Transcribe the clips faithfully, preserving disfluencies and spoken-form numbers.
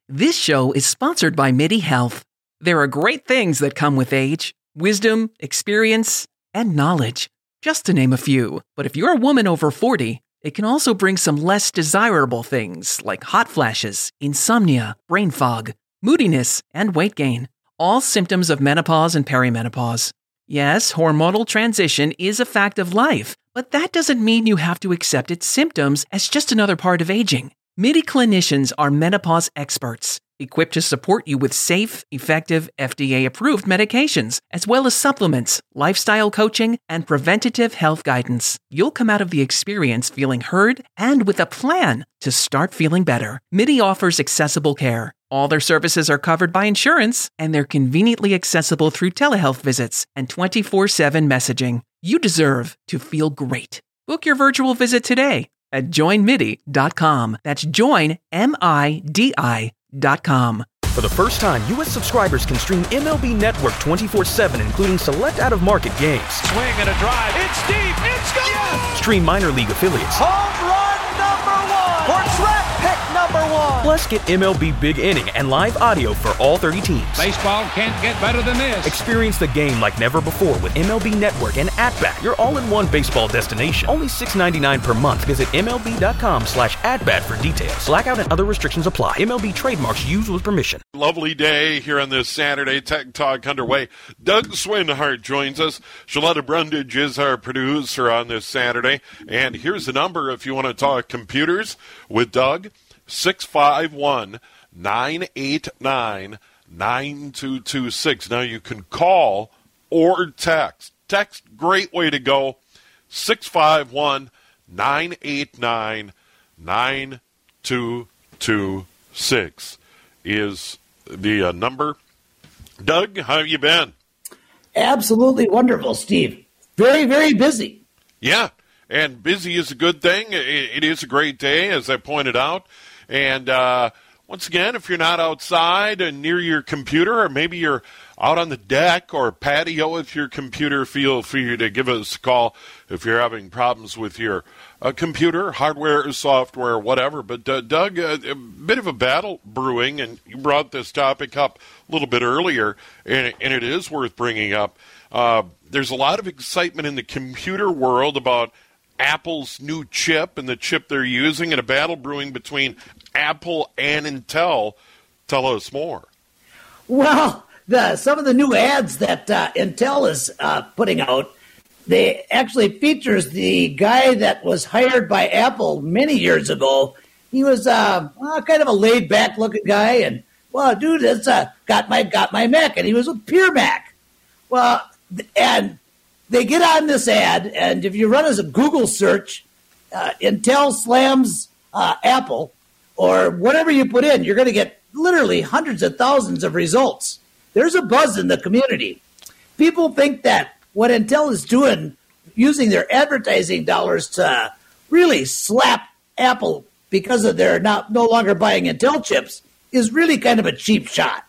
This show is sponsored by MIDI Health. There are great things that come with age: wisdom, experience, and knowledge, just to name a few. But if you're a woman over forty, it can also bring some less desirable things like hot flashes, insomnia, brain fog, moodiness, and weight gain. All symptoms of menopause and perimenopause. Yes, hormonal transition is a fact of life, but that doesn't mean you have to accept its symptoms as just another part of aging. MIDI clinicians are menopause experts, equipped to support you with safe, effective, F D A-approved medications, as well as supplements, lifestyle coaching, and preventative health guidance. You'll come out of the experience feeling heard and with a plan to start feeling better. MIDI offers accessible care. All their services are covered by insurance, and they're conveniently accessible through telehealth visits and twenty-four seven messaging. You deserve to feel great. Book your virtual visit today at join midi dot com. That's join, M I D I dot com. For the first time, U S subscribers can stream M L B Network twenty-four seven, including select out-of-market games. Swing and a drive. It's deep. It's gone. Yes! Stream minor league affiliates. Home run number one. Or track pick number one. Plus, get M L B Big Inning and live audio for all thirty teams. Baseball can't get better than this. Experience the game like never before with M L B Network and At-Bat, your all-in-one baseball destination. Only six dollars and ninety-nine cents per month. Visit M L B dot com slash at-bat for details. Blackout and other restrictions apply. M L B trademarks used with permission. Lovely day here on this Saturday. Tech Talk underway. Doug Swinhart joins us. Shaletta Brundage is our producer on this Saturday. And here's the number if you want to talk computers with Doug. six five one, nine eight nine, nine two two six. Now you can call or text. Text, great way to go. six five one, nine eight nine, nine two two six is the uh, number. Doug, how have you been? Absolutely wonderful, Steve. Very, very busy. Yeah, and busy is a good thing. It, it is a great day, as I pointed out. And uh, once again, if you're not outside and near your computer, or maybe you're out on the deck or patio with your computer, feel free to give us a call if you're having problems with your uh, computer, hardware, software, whatever. But, uh, Doug, uh, a bit of a battle brewing, and you brought this topic up a little bit earlier, and, and it is worth bringing up. Uh, there's a lot of excitement in the computer world about Apple's new chip and the chip they're using, and a battle brewing between Apple and Intel. Tell us more. Well, the, some of the new ads that uh, Intel is uh, putting out, they actually features the guy that was hired by Apple many years ago. He was uh, well, kind of a laid-back looking guy, and well, dude, it's uh, got my got my Mac, and he was with Pure Mac. Well, and they get on this ad, and if you run as a Google search, uh, Intel slams uh, Apple, or whatever you put in, you're going to get literally hundreds of thousands of results. There's a buzz in the community. People think that what Intel is doing, using their advertising dollars to really slap Apple because of their not no longer buying Intel chips, is really kind of a cheap shot.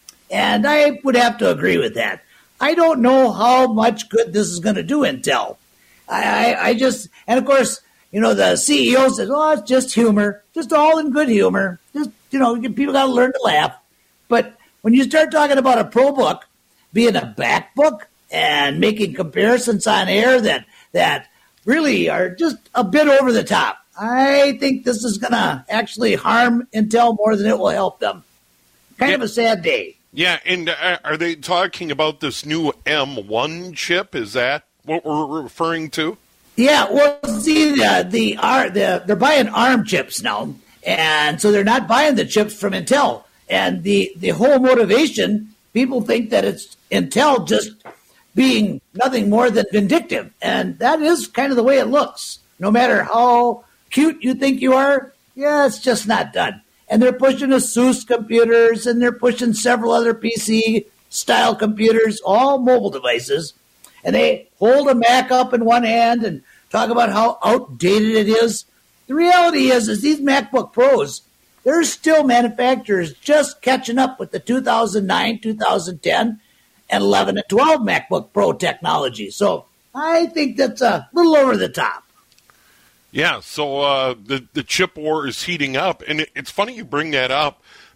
And I would have to agree with that. I don't know how much good this is going to do Intel. I, I, I just, and of course, you know, the C E O says, oh, it's just humor, just all in good humor. Just, you know, people got to learn to laugh. But when you start talking about a ProBook being a backbook and making comparisons on air that, that really are just a bit over the top, I think this is going to actually harm Intel more than it will help them. Kind yeah. of a sad day. Yeah, and uh, are they talking about this new M one chip? Is that what we're referring to? Yeah, well, see, the, the, the they're buying ARM chips now, and so they're not buying the chips from Intel. And the, the whole motivation, people think that it's Intel just being nothing more than vindictive, and that is kind of the way it looks. No matter how cute you think you are, yeah, it's just not done. And they're pushing ASUS computers, and they're pushing several other P C-style computers, all mobile devices. And they hold a Mac up in one hand and talk about how outdated it is. The reality is, is these MacBook Pros, there's still manufacturers just catching up with the two thousand nine, two thousand ten, and eleven and twelve MacBook Pro technology. So I think that's a little over the top. Yeah, so uh, the, the chip war is heating up. And it, it's funny you bring that up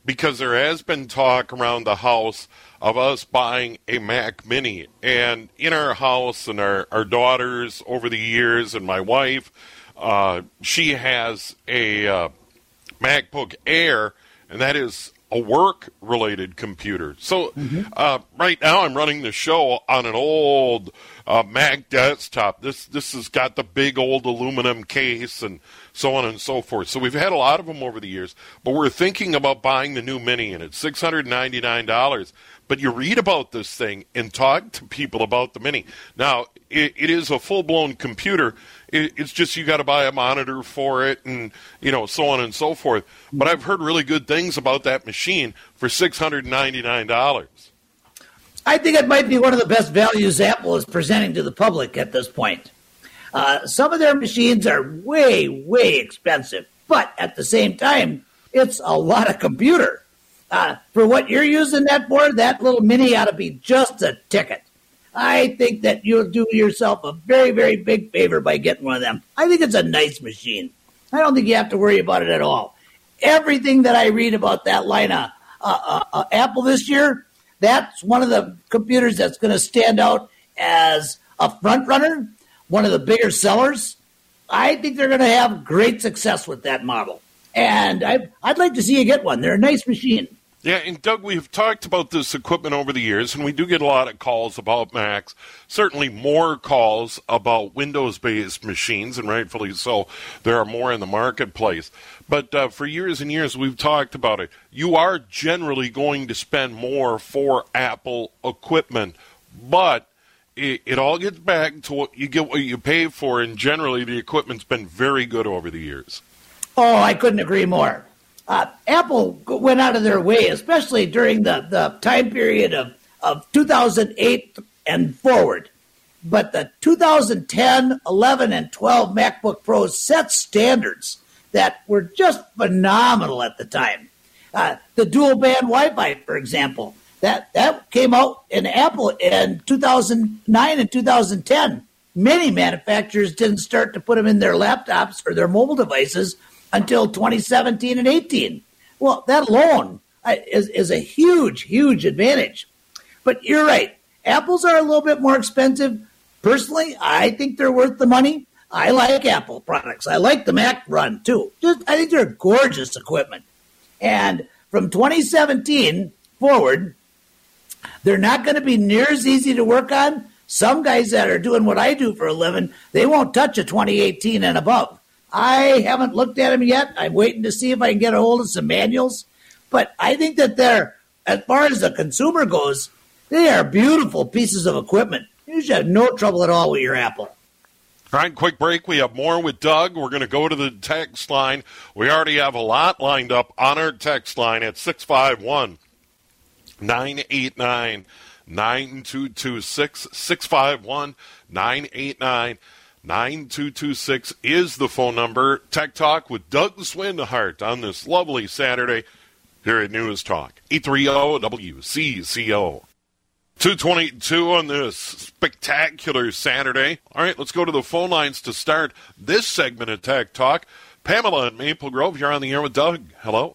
because there has been talk around the house of us buying a Mac Mini. And in our house and our, our daughters over the years and my wife, uh, she has a uh, MacBook Air, and that is a work-related computer. So mm-hmm. uh, right now I'm running the show on an old uh, Mac desktop. This this has got the big old aluminum case and so on and so forth. So we've had a lot of them over the years, but we're thinking about buying the new Mini, and it's six hundred ninety-nine dollars. But you read about this thing and talk to people about the Mini. Now, it, it is a full-blown computer. It, it's just you got to buy a monitor for it and, you know, so on and so forth. But I've heard really good things about that machine for six hundred ninety-nine dollars. I think it might be one of the best values Apple is presenting to the public at this point. Uh, some of their machines are way, way expensive. But at the same time, it's a lot of computer. Uh, for what you're using that for, that little Mini ought to be just a ticket. I think that you'll do yourself a very, very big favor by getting one of them. I think it's a nice machine. I don't think you have to worry about it at all. Everything that I read about that line of uh, uh, uh, Apple this year, that's one of the computers that's going to stand out as a front runner, one of the bigger sellers. I think they're going to have great success with that model. And I, I'd like to see you get one. They're a nice machine. Yeah, and Doug, we've talked about this equipment over the years, and we do get a lot of calls about Macs, certainly more calls about Windows-based machines, and rightfully so. There are more in the marketplace. But uh, for years and years, we've talked about it. You are generally going to spend more for Apple equipment, but it, it all gets back to what you get what you pay for, and generally the equipment's been very good over the years. Oh, I couldn't agree more. Uh, Apple went out of their way, especially during the, the time period of, of two thousand eight and forward. But the two thousand ten, eleven, and twelve MacBook Pros set standards that were just phenomenal at the time. Uh, the dual-band Wi-Fi, for example, that, that came out in Apple in two thousand nine and two thousand ten. Many manufacturers didn't start to put them in their laptops or their mobile devices until twenty seventeen and eighteen. Well, that alone is, is a huge, huge advantage. But you're right. Apples are a little bit more expensive. Personally, I think they're worth the money. I like Apple products. I like the Mac Run, too. Just, I think they're gorgeous equipment. And from twenty seventeen forward, they're not going to be near as easy to work on. Some guys that are doing what I do for a living, they won't touch a twenty eighteen and above. I haven't looked at them yet. I'm waiting to see if I can get a hold of some manuals. But I think that they're, as far as the consumer goes, they are beautiful pieces of equipment. You should have no trouble at all with your Apple. All right, quick break. We have more with Doug. We're going to go to the text line. We already have a lot lined up on our text line at six five one, nine eight nine, nine two two six. six five one, nine eight nine, nine two two six is the phone number. Tech Talk with Doug Swindehart on this lovely Saturday here at News Talk. eight thirty W C C O. two twenty-two on this spectacular Saturday. All right, let's go to the phone lines to start this segment of Tech Talk. Pamela in Maple Grove, you're on the air with Doug. Hello.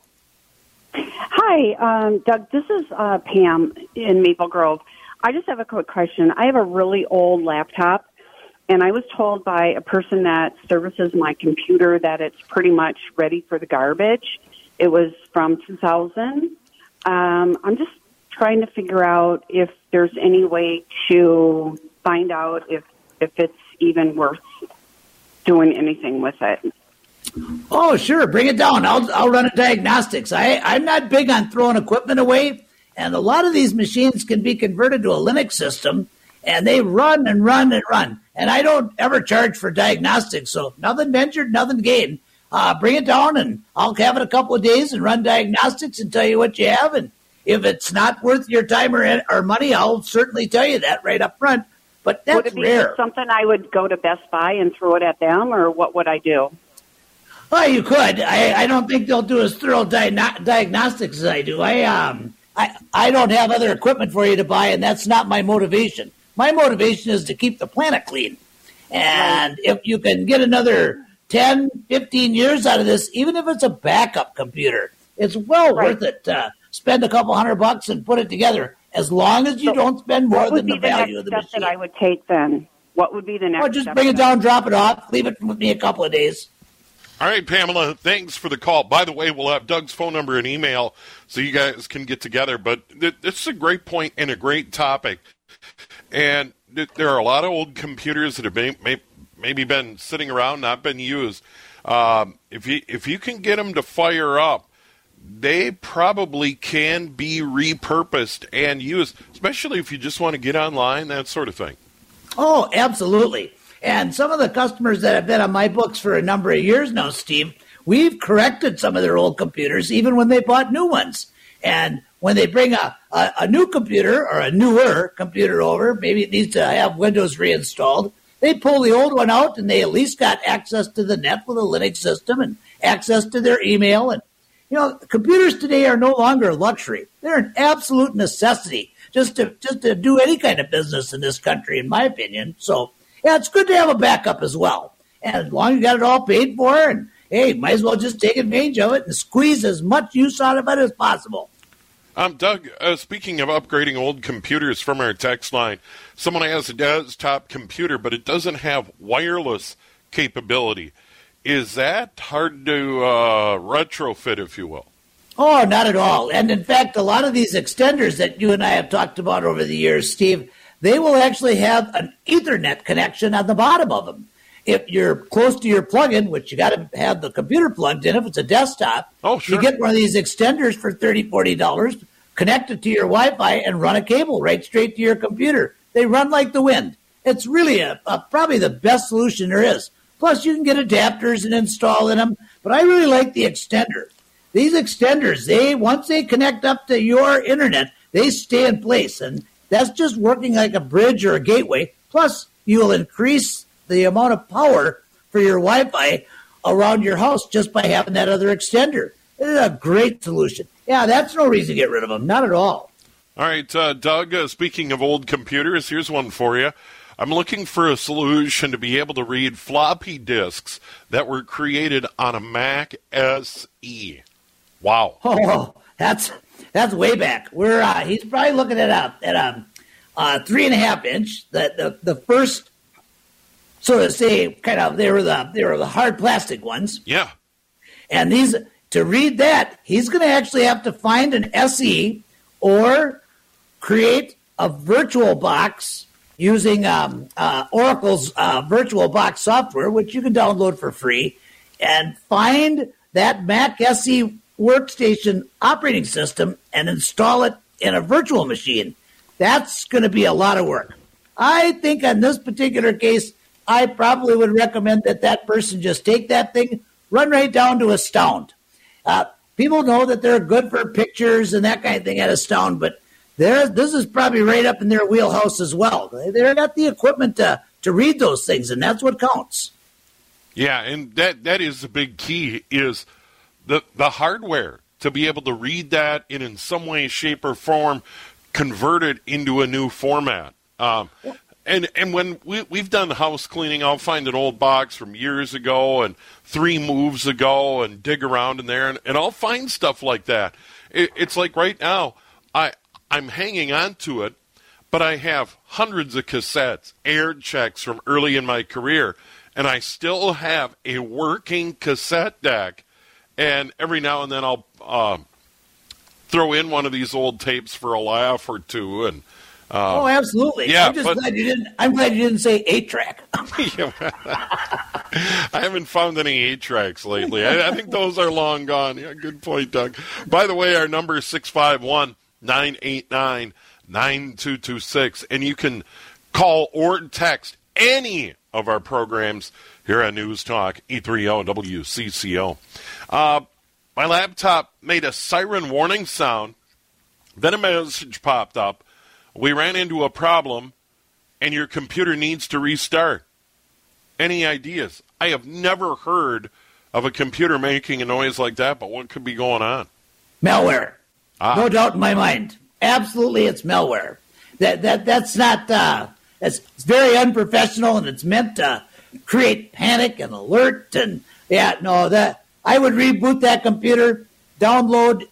Hi, um, Doug. This is uh, Pam in Maple Grove. I just have a quick question. I have a really old laptop, and I was told by a person that services my computer that it's pretty much ready for the garbage. It was from two thousand. Um, I'm just trying to figure out if there's any way to find out if if it's even worth doing anything with it. Oh, sure. Bring it down. I'll I'll run a diagnostics. I, I'm not big on throwing equipment away, and a lot of these machines can be converted to a Linux system, and they run and run and run. And I don't ever charge for diagnostics, so nothing ventured, nothing gained. Uh, bring it down, and I'll have it a couple of days and run diagnostics and tell you what you have. And if it's not worth your time or, or money, I'll certainly tell you that right up front. But that's would it be rare. Something I would go to Best Buy and throw it at them, or what would I do? Well, you could. I, I don't think they'll do as thorough di- diagnostics as I do. I um I, I don't have other equipment for you to buy, and that's not my motivation. My motivation is to keep the planet clean. And if you can get another ten, fifteen years out of this, even if it's a backup computer, It's well Right. worth it to spend a couple hundred bucks and put it together, as long as you So don't spend more what would than be the the value next of the step machine. that I would take then? What would be the next Or just step bring it then? down, drop it off, leave it with me a couple of days. All right, Pamela, thanks for the call. By the way, we'll have Doug's phone number and email so you guys can get together. But th- this is a great point and a great topic. And th- there are a lot of old computers that have may- may- maybe been sitting around, not been used. Um, if you if you can get them to fire up, they probably can be repurposed and used, especially if you just want to get online, that sort of thing. Oh, absolutely. And some of the customers that have been on my books for a number of years now, Steve, we've corrected some of their old computers even when they bought new ones. And when they bring a, a, a new computer or a newer computer over, maybe it needs to have Windows reinstalled, they pull the old one out and they at least got access to the net with a Linux system and access to their email. And, you know, computers today are no longer a luxury. They're an absolute necessity just to just to do any kind of business in this country, in my opinion. So, yeah, it's good to have a backup as well. And as long as you got it all paid for, and, hey, might as well just take advantage of it and squeeze as much use out of it as possible. Um, Doug, uh, speaking of upgrading old computers from our text line, someone has a desktop computer, but it doesn't have wireless capability. Is that hard to uh, retrofit, if you will? Oh, not at all. And in fact, a lot of these extenders that you and I have talked about over the years, Steve, they will actually have an Ethernet connection on the bottom of them. If you're close to your plug-in, which you got to have the computer plugged in if it's a desktop, oh, sure. you get one of these extenders for thirty dollars, forty dollars, connect it to your Wi-Fi, and run a cable right straight to your computer. They run like the wind. It's really a, a, probably the best solution there is. Plus, you can get adapters and install in them. But I really like the extender. These extenders, they once they connect up to your internet, they stay in place. And that's just working like a bridge or a gateway. Plus, you'll increase the amount of power for your Wi-Fi around your house just by having that other extender. It's a great solution. Yeah, that's no reason to get rid of them. Not at all. All right, uh, Doug, uh, speaking of old computers, here's one for you. I'm looking for a solution to be able to read floppy disks that were created on a Mac S E. Wow. Oh, that's that's way back. We're uh, he's probably looking at a at a uh, three and a half inch. The, the the first, so to say, kind of they were the they were the hard plastic ones. Yeah. And these to read that, he's going to actually have to find an S E or create a virtual box using um, uh, Oracle's uh, virtual box software, which you can download for free, and find that Mac S E workstation operating system and install it in a virtual machine. That's going to be a lot of work. I think on this particular case, I probably would recommend that that person just take that thing, run right down to Astound. Uh, people know that they're good for pictures and that kind of thing at Astound, but There, this is probably right up in their wheelhouse as well. They've got the equipment to, to read those things, and that's what counts. Yeah, and that, that is the big key, is the the hardware to be able to read that and in some way, shape, or form convert it into a new format. Um, and and when we, we've done house cleaning, I'll find an old box from years ago and three moves ago and dig around in there, and, and I'll find stuff like that. It, it's like right now, I... I'm hanging on to it, but I have hundreds of cassettes, air checks from early in my career, and I still have a working cassette deck. And every now and then I'll uh, throw in one of these old tapes for a laugh or two. And uh, oh, absolutely! Yeah, I'm just but, glad you didn't. I'm glad you didn't say eight track. I haven't found any eight tracks lately. I, I think those are long gone. Yeah, good point, Doug. By the way, our number is six five one. nine eight nine, nine two two six, and you can call or text any of our programs here on News Talk E thirty W C C O. Uh, my laptop made a siren warning sound, then a message popped up. We ran into a problem, and your computer needs to restart. Any ideas? I have never heard of a computer making a noise like that, but what could be going on? Malware. Ah. No doubt in my mind. Absolutely, it's malware. That that that's not. Uh, it's, it's very unprofessional, and it's meant to create panic and alert. And yeah, no, that I would reboot that computer, download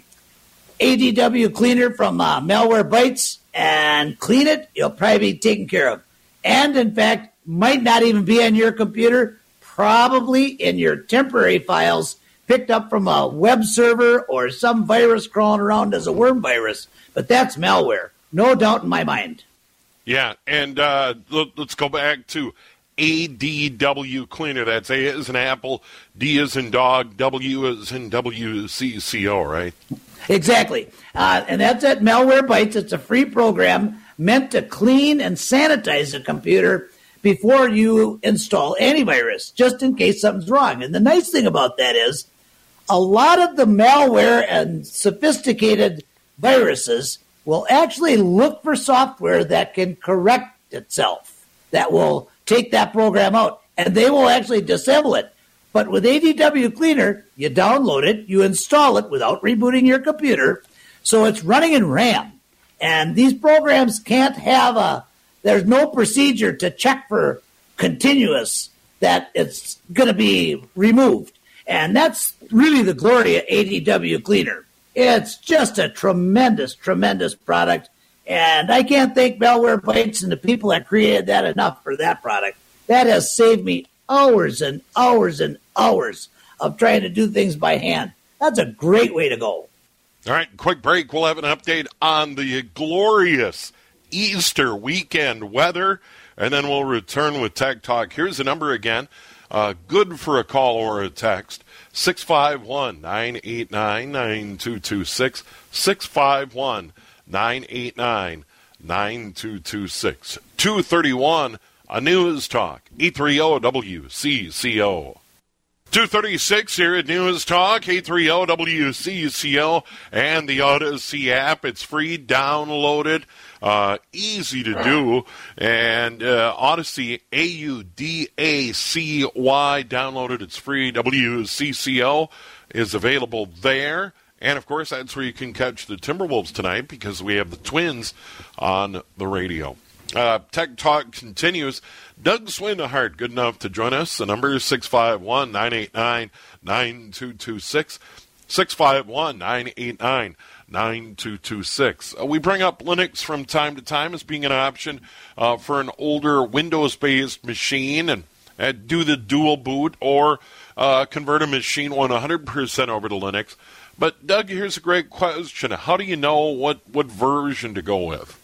A D W Cleaner from uh, Malwarebytes and clean it, you'll probably be taken care of. And, in fact, might not even be on your computer, probably in your temporary files picked up from a web server or some virus crawling around as a worm virus. But that's malware. No doubt in my mind. Yeah, and uh, let's go back to A D W Cleaner. That's A as in Apple, D as in dog, W as in W C C O, right? Exactly. Uh, and that's at Malwarebytes. It's a free program meant to clean and sanitize a computer before you install antivirus, just in case something's wrong. And the nice thing about that is a lot of the malware and sophisticated viruses will actually look for software that can correct itself, that will take that program out, and they will actually disable it. But with A D W Cleaner, you download it, you install it without rebooting your computer, so it's running in RAM. And these programs can't have a, there's no procedure to check for continuous that it's going to be removed. And that's really the glory of A D W Cleaner. It's just a tremendous, tremendous product. And I can't thank Malwarebytes and the people that created that enough for that product. That has saved me hours and hours and hours of trying to do things by hand. That's a great way to go. All right, quick break. We'll have an update on the glorious Easter weekend weather, and then we'll return with Tech Talk. Here's the number again. Uh, good for a call or a text. six five one, nine eight nine, nine two two six. six five one, nine eight nine, nine two two six. two thirty-one, a News Talk. eight thirty W C C O. two thirty-six here at News Talk, eight thirty W C C O, and the Odyssey app. It's free, downloaded, uh, easy to do, and uh, Odyssey, A U D A C Y, downloaded. It's free. W C C O is available there. And, of course, that's where you can catch the Timberwolves tonight because we have the Twins on the radio. Uh, Tech Talk continues. Doug Swindehart, good enough to join us. The number is six five one, nine eight nine, nine two two six. six five one, nine eight nine, nine two two six. Uh, we bring up Linux from time to time as being an option uh, for an older Windows-based machine and uh, do the dual boot or uh, convert a machine one hundred percent over to Linux. But, Doug, here's a great question. How do you know what, what version to go with?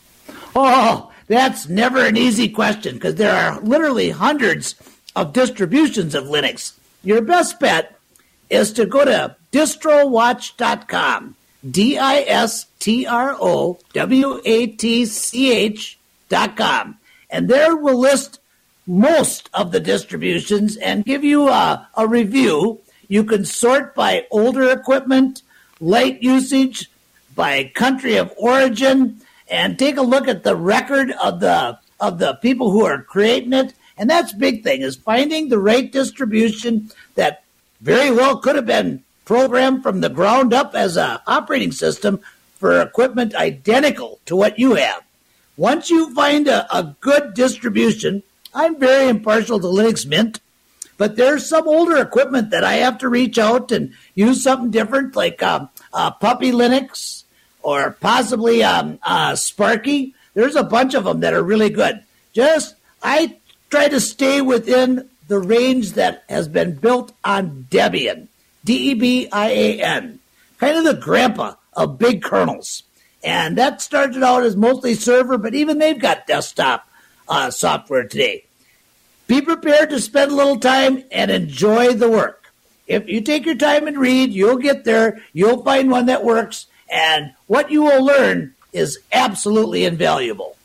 Oh, that's never an easy question because there are literally hundreds of distributions of Linux. Your best bet is to go to distro watch dot com, D I S T R O W A T C H dot com, and there will list most of the distributions and give you a, a review. You can sort by older equipment, light usage, by country of origin, and take a look at the record of the of the people who are creating it. And that's the big thing, is finding the right distribution that very well could have been programmed from the ground up as an operating system for equipment identical to what you have. Once you find a, a good distribution, I'm very impartial to Linux Mint, but there's some older equipment that I have to reach out and use something different, like um, uh, Puppy Linux, or possibly um, uh, Sparky. There's a bunch of them that are really good. Just, I try to stay within the range that has been built on Debian, D E B I A N, kind of the grandpa of big kernels. And that started out as mostly server, but even they've got desktop uh, software today. Be prepared to spend a little time and enjoy the work. If you take your time and read, you'll get there. You'll find one that works. And what you will learn is absolutely invaluable.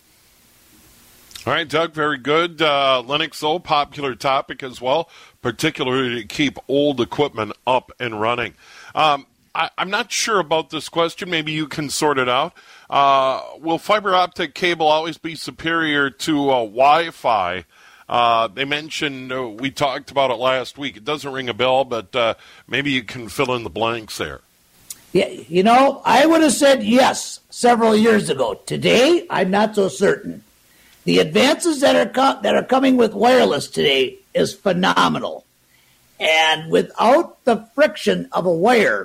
All right, Doug, very good. Uh, Linux, though, popular topic as well, particularly to keep old equipment up and running. Um, I, I'm not sure about this question. Maybe you can sort it out. Uh, will fiber optic cable always be superior to uh, Wi-Fi? Uh, they mentioned, uh, we talked about it last week. It doesn't ring a bell, but uh, maybe you can fill in the blanks there. Yeah, you know, I would have said yes several years ago. Today, I'm not so certain. The advances that are co- that are coming with wireless today is phenomenal. And without the friction of a wire,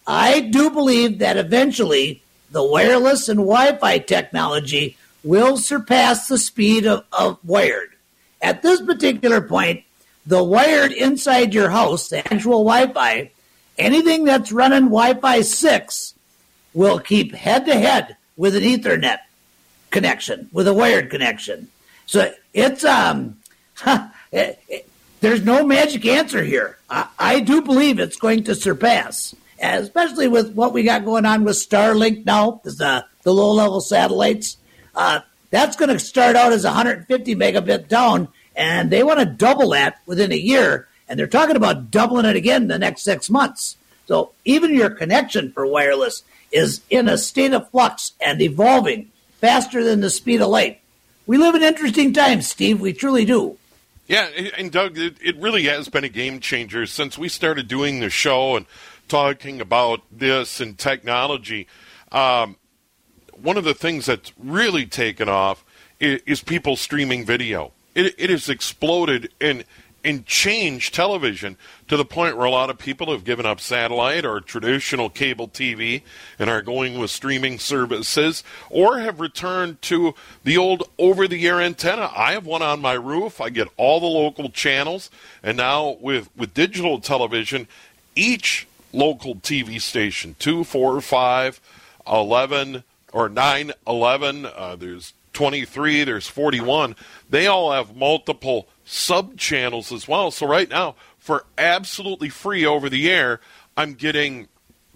I do believe that eventually the wireless and Wi-Fi technology will surpass the speed of, of wired. At this particular point, the wired inside your house, the actual Wi-Fi, anything that's running Wi-Fi six will keep head-to-head with an Ethernet connection, with a wired connection. So it's um, it, it, there's no magic answer here. I, I do believe it's going to surpass, especially with what we got going on with Starlink now, the, the low-level satellites. Uh, that's going to start out as one hundred fifty megabit down, and they want to double that within a year, and they're talking about doubling it again in the next six months. So even your connection for wireless is in a state of flux and evolving faster than the speed of light. We live in interesting times, Steve. We truly do. Yeah, and Doug, it, it really has been a game changer since we started doing the show and talking about this and technology. Um, one of the things that's really taken off is, is people streaming video. It, it has exploded and and changed television to the point where a lot of people have given up satellite or traditional cable T V and are going with streaming services or have returned to the old over-the-air antenna. I have one on my roof. I get all the local channels. And now with, with digital television, each local T V station, two, four, five, eleven, or nine, eleven, uh, there's twenty-three, there's forty-one, they all have multiple sub-channels as well. So right now, for absolutely free over the air, I'm getting,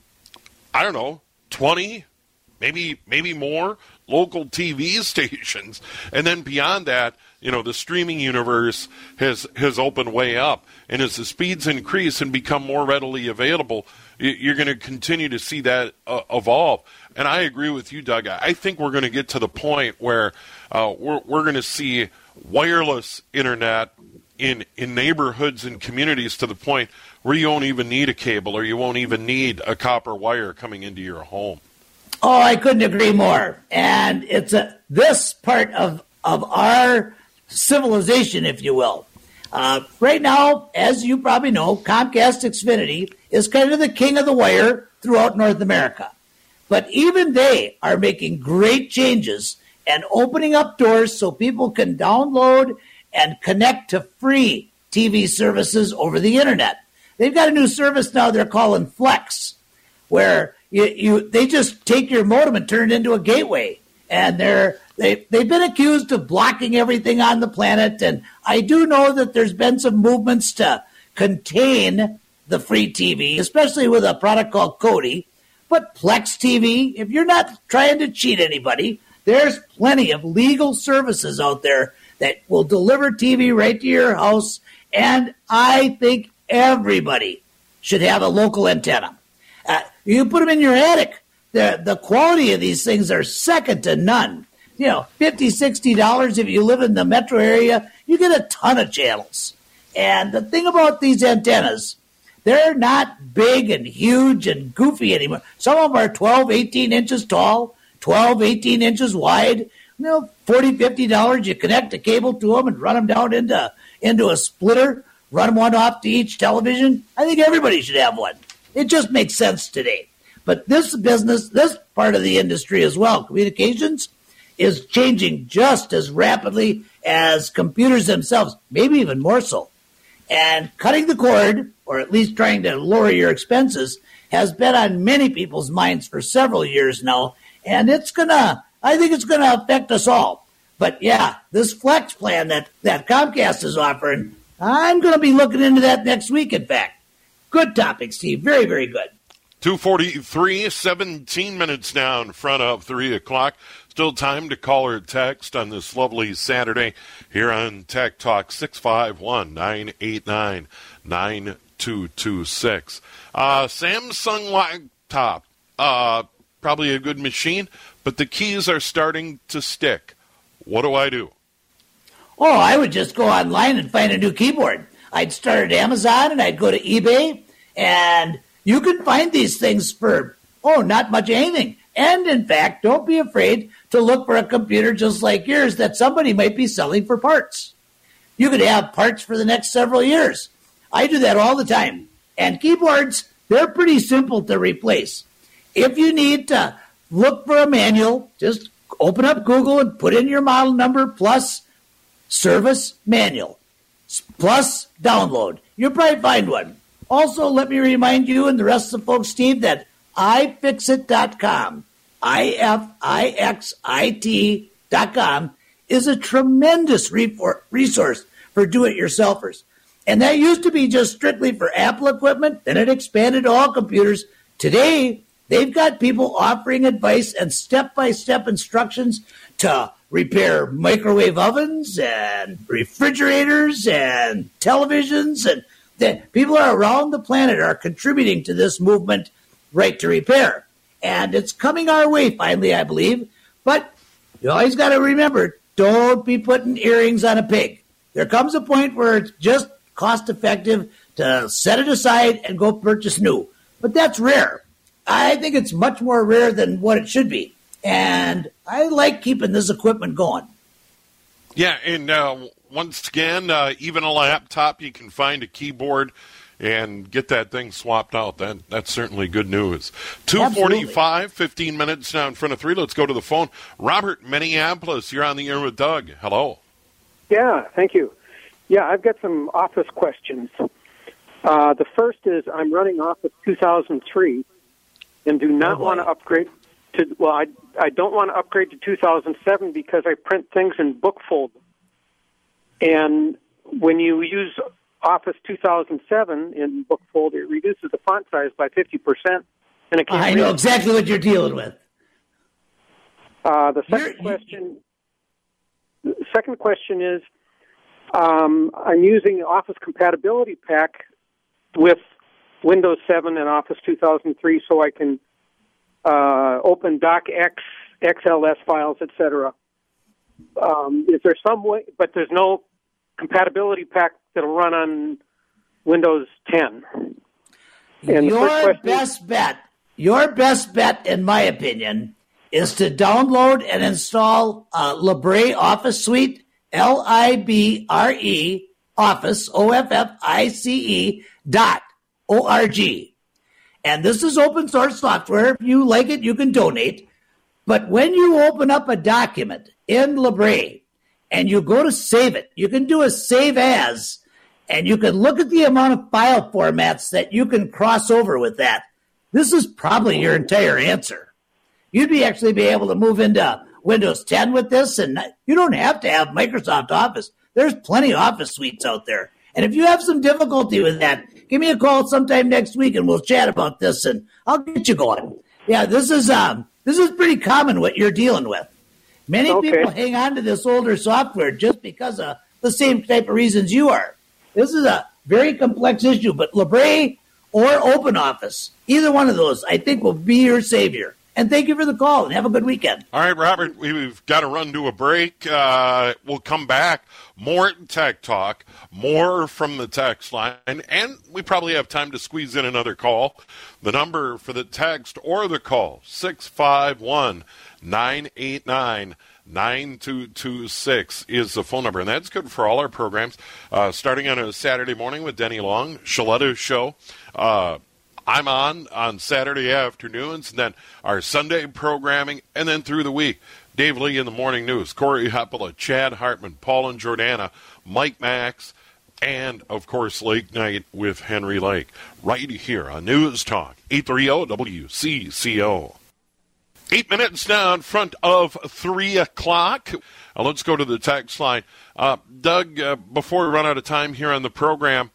I don't know, twenty, maybe maybe more local T V stations. And then beyond that, you know, the streaming universe has, has opened way up. And as the speeds increase and become more readily available, you're going to continue to see that uh, evolve. And I agree with you, Doug. I think we're going to get to the point where uh, we're, we're going to see wireless internet in, in neighborhoods and communities to the point where you won't even need a cable or you won't even need a copper wire coming into your home. Oh, I couldn't agree more. And it's a, this part of, of our civilization, if you will. Uh, right now, as you probably know, Comcast Xfinity is kind of the king of the wire throughout North America. But even they are making great changes and opening up doors so people can download and connect to free T V services over the internet. They've got a new service now they're calling Flex, where you, you they just take your modem and turn it into a gateway. And they're they they've been accused of blocking everything on the planet. And I do know that there's been some movements to contain the free T V, especially with a product called Kodi. But Plex T V, if you're not trying to cheat anybody, there's plenty of legal services out there that will deliver T V right to your house. And I think everybody should have a local antenna. Uh, you put them in your attic. The, the quality of these things are second to none. You know, fifty dollars, sixty dollars if you live in the metro area, you get a ton of channels. And the thing about these antennas, they're not big and huge and goofy anymore. Some of them are twelve, eighteen inches tall, twelve, eighteen inches wide. You know, forty dollars, fifty dollars, you connect a cable to them and run them down into, into a splitter, run one off to each television. I think everybody should have one. It just makes sense today. But this business, this part of the industry as well, communications, is changing just as rapidly as computers themselves, maybe even more so. And cutting the cord, or at least trying to lower your expenses, has been on many people's minds for several years now. And it's going to, I think it's going to affect us all. But yeah, this Flex plan that, that Comcast is offering, I'm going to be looking into that next week, in fact. Good topic, Steve. Very, very good. two forty-three, seventeen minutes now in front of three o'clock. Still time to call or text on this lovely Saturday here on Tech Talk, six five one, nine eight nine, nine two two six. Uh, Samsung laptop, uh, probably a good machine, but the keys are starting to stick. What do I do? Oh, I would just go online and find a new keyboard. I'd start at Amazon and I'd go to eBay, and you can find these things for, oh, not much anything. And in fact, don't be afraid to look for a computer just like yours that somebody might be selling for parts. You could have parts for the next several years. I do that all the time. And keyboards, they're pretty simple to replace. If you need to look for a manual, just open up Google and put in your model number plus service manual plus download. You'll probably find one. Also, let me remind you and the rest of the folks, Steve, that i fix it dot com, I F I X I T dot com, is a tremendous resource for do-it-yourselfers. And that used to be just strictly for Apple equipment. Then it expanded to all computers. Today, they've got people offering advice and step-by-step instructions to repair microwave ovens and refrigerators and televisions. And the people are around the planet are contributing to this movement, Right to Repair. And it's coming our way finally, I believe. But you always got to remember, don't be putting earrings on a pig. There comes a point where it's just cost-effective to set it aside and go purchase new. But that's rare. I think it's much more rare than what it should be. And I like keeping this equipment going. Yeah, and uh, once again, uh, even a laptop, you can find a keyboard and get that thing swapped out. That That's certainly good news. two forty-five, fifteen minutes now in front of three. Let's go to the phone. Robert, Minneapolis, you're on the air with Doug. Hello. Yeah, thank you. Yeah, I've got some Office questions. Uh, the first is I'm running Office two thousand three and do not oh, want to upgrade to, well, I, I don't want to upgrade to two thousand seven because I print things in book fold. And when you use Office two thousand seven in book fold, it reduces the font size by fifty percent. And it can't I know exactly what you're dealing with. Uh, the second you're, question, the second question is, um, I'm using the Office Compatibility Pack with Windows seven and Office two thousand three so I can uh, open DocX, X L S files, et cetera. Um, is there some way, but there's no compatibility pack that'll run on Windows ten. And your best is, bet, your best bet, in my opinion, is to download and install uh, Libre Office Suite, L I B R E, Office, O F F I C E, dot O R G. And this is open source software. If you like it, you can donate. But when you open up a document in Libre and you go to save it, you can do a save as, and you can look at the amount of file formats that you can cross over with that. This is probably your entire answer. You'd be actually be able to move into Windows ten with this, and you don't have to have Microsoft Office. There's plenty of Office suites out there. And if you have some difficulty with that, give me a call sometime next week and we'll chat about this and I'll get you going. Yeah, this is um this is pretty common what you're dealing with. Many okay. people hang on to this older software just because of the same type of reasons you are. This is a very complex issue, but Libre or OpenOffice, either one of those, I think will be your savior. And thank you for the call, and have a good weekend. All right, Robert, we've got to run to a break. Uh, we'll come back. More Tech Talk, more from the text line, and we probably have time to squeeze in another call. The number for the text or the call, six five one, nine eight nine, nine two two six is the phone number, and that's good for all our programs. Uh, starting on a Saturday morning with Denny Long, Shaletta Show, uh, I'm on on Saturday afternoons, and then our Sunday programming, and then through the week, Dave Lee in the Morning News, Corey Heppola, Chad Hartman, Paul and Jordana, Mike Max, and, of course, Lake Night with Henry Lake, right here on News Talk, eight thirty W C C O. Eight minutes now in front of three o'clock. Uh, let's go to the text line. Uh, Doug, uh, before we run out of time here on the program,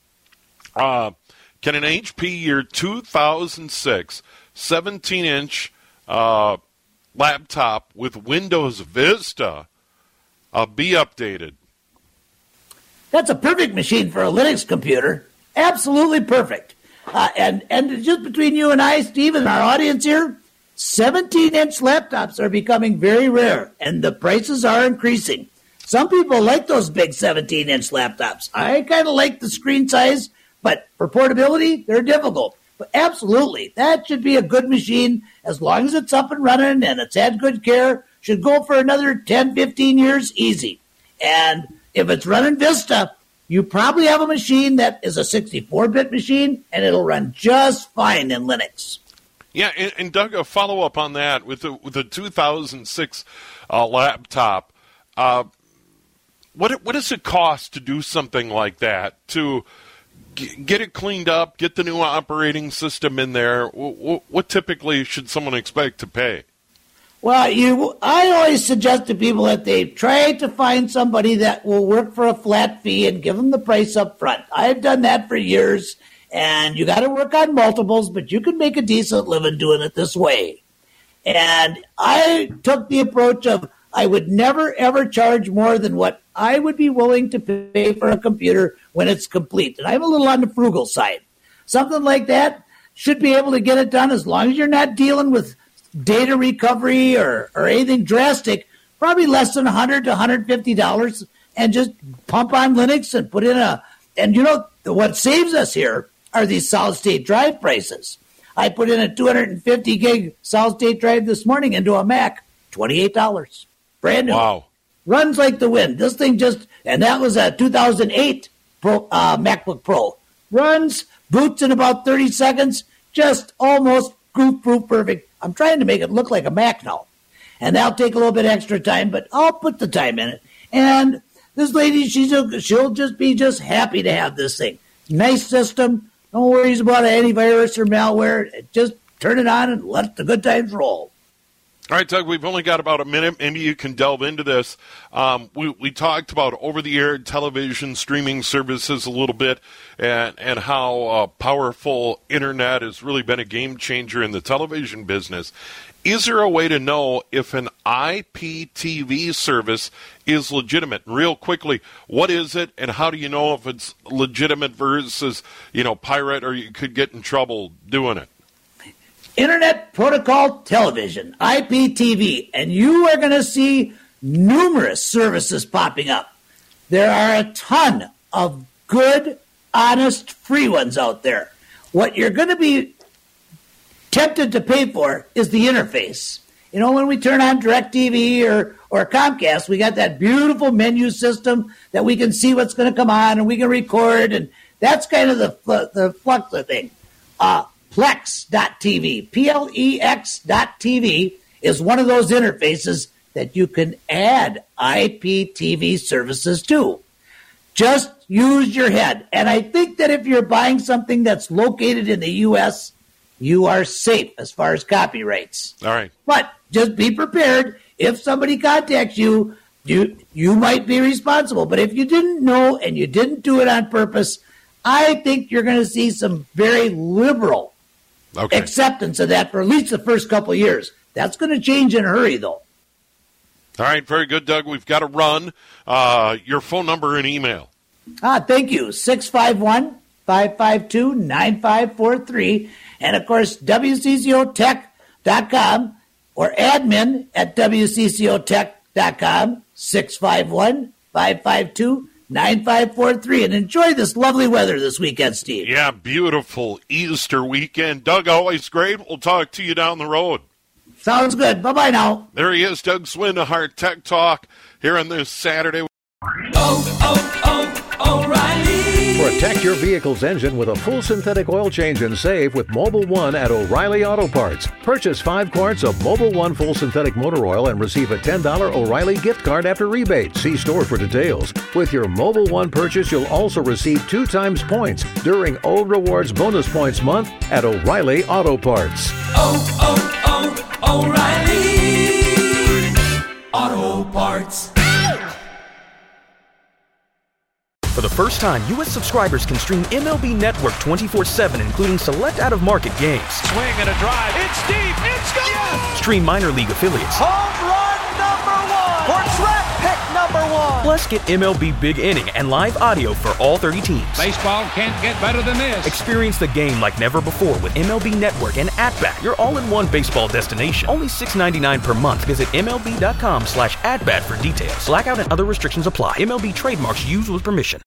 uh, can an H P year two thousand six seventeen-inch uh, laptop with Windows Vista uh, be updated? That's a perfect machine for a Linux computer. Absolutely perfect. Uh, and, and just between you and I, Steve, and our audience here, seventeen-inch laptops are becoming very rare, and the prices are increasing. Some people like those big seventeen-inch laptops. I kind of like the screen size, but for portability, they're difficult. But absolutely, that should be a good machine as long as it's up and running and it's had good care. Should go for another ten, fifteen years easy. And if it's running Vista, you probably have a machine that is a sixty-four bit machine, and it'll run just fine in Linux. Yeah, and, and Doug, a follow-up on that, with the, with the two thousand six uh, laptop, uh, what what does it cost to do something like that, to g- get it cleaned up, get the new operating system in there? W- w- what typically should someone expect to pay? Well, you, I always suggest to people that they try to find somebody that will work for a flat fee and give them the price up front. I've done that for years, and you got to work on multiples, but you can make a decent living doing it this way. And I took the approach of I would never, ever charge more than what I would be willing to pay for a computer when it's complete. And I'm a little on the frugal side. Something like that should be able to get it done as long as you're not dealing with data recovery or, or anything drastic, probably less than one hundred to one hundred fifty dollars, and just pump on Linux and put in a, and you know, what saves us here are these solid-state drive prices. I put in a two hundred fifty gig solid-state drive this morning into a Mac, twenty-eight dollars. Brand new. Wow. Runs like the wind. This thing just, and that was a two thousand eight Pro, uh, MacBook Pro. Runs, boots in about thirty seconds, just almost goof-proof perfect. I'm trying to make it look like a Mac now. And that'll take a little bit extra time, but I'll put the time in it. And this lady, she's a, she'll just be just happy to have this thing. Nice system. No worries about antivirus or malware. Just turn it on and let the good times roll. All right, Doug, we've only got about a minute. Maybe you can delve into this. Um, we, we talked about over-the-air television streaming services a little bit, and, and how uh, powerful internet has really been a game changer in the television business. Is there a way to know if an I P T V service is legitimate? And real quickly, what is it, and how do you know if it's legitimate versus, you know, pirate, or you could get in trouble doing it? Internet Protocol Television, I P T V, and you are going to see numerous services popping up. There are a ton of good, honest, free ones out there. What you're going to be tempted to pay for is the interface. You know, when we turn on DirecTV or, or Comcast, we got that beautiful menu system that we can see what's going to come on and we can record, and that's kind of the, the flux of thing. Uh, Plex dot T V, P L E X dot T V is one of those interfaces that you can add I P T V services to. Just use your head. And I think that if you're buying something that's located in the U S, you are safe as far as copyrights. All right. But just be prepared. If somebody contacts you, you you might be responsible. But if you didn't know and you didn't do it on purpose, I think you're going to see some very liberal Okay. acceptance of that for at least the first couple of years. That's going to change in a hurry, though. All right, very good, Doug. We've got to run. Uh, your phone number and email. Ah, thank you. six five one, five five two, nine five four three. And, of course, W C C O tech dot com or admin at W C C O tech dot com, six five one, five five two, nine five four three, and enjoy this lovely weather this weekend, Steve. Yeah, beautiful Easter weekend. Doug, always great. We'll talk to you down the road. Sounds good. Bye-bye now. There he is, Doug Swindehart, Tech Talk, here on this Saturday. Oh, oh, oh, O'Reilly. Protect your vehicle's engine with a full synthetic oil change and save with Mobil one at O'Reilly Auto Parts. Purchase five quarts of Mobil one full synthetic motor oil and receive a ten dollars O'Reilly gift card after rebate. See store for details. With your Mobil one purchase, you'll also receive two times points during O Rewards Bonus Points Month at O'Reilly Auto Parts. Oh, oh, oh, O'Reilly Auto Parts. For the first time, U S subscribers can stream M L B Network twenty-four seven, including select out-of-market games. Swing and a drive. It's deep. It's gone. Yes. Stream minor league affiliates. Home run number one. Or draft pick number one. Plus, get M L B Big Inning and live audio for all thirty teams. Baseball can't get better than this. Experience the game like never before with M L B Network and At-Bat, your all-in-one baseball destination. Only six ninety-nine per month. Visit MLB.com slash at-bat for details. Blackout and other restrictions apply. M L B trademarks used with permission.